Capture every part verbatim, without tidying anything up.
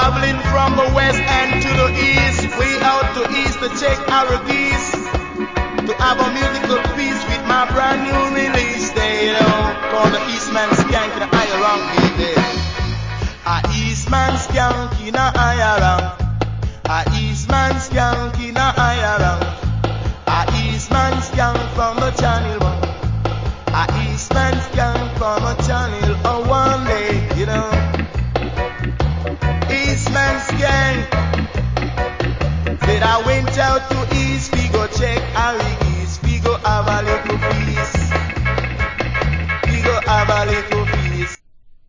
Traveling from the west and to the east, way out to east to check our geese, to have a musical piece with my brand new release. They, you know, called the Eastman Skank in the higher rank these days. A Eastman Skank in a higher rank. A Eastman Skank in a higher rank. A Eastman Skank from the channel one. A Eastman Skank from a channel oh, one day, you know. Eastman Skank said I went out to East, we go check our East, we go have a little feast, we go have a little feast.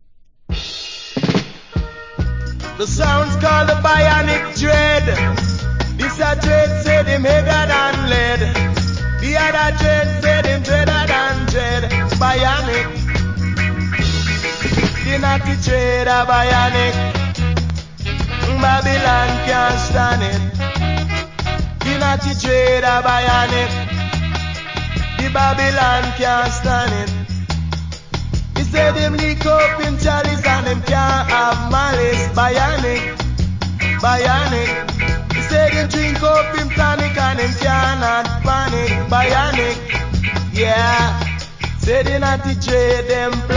The sound's called the Bionic Dread. This a dread said him heavier than lead. The other dread said him dreader than dread. Bionic, the naughty dread a bionic. Babylon can't stand it. The naughty dread a bionic. The Babylon can't stand it. He said him leak up in chalice and him can't have malice. Bionic, bionic. He said him drink up in tonic and him cannot panic. Bionic, yeah. Said the naughty dread them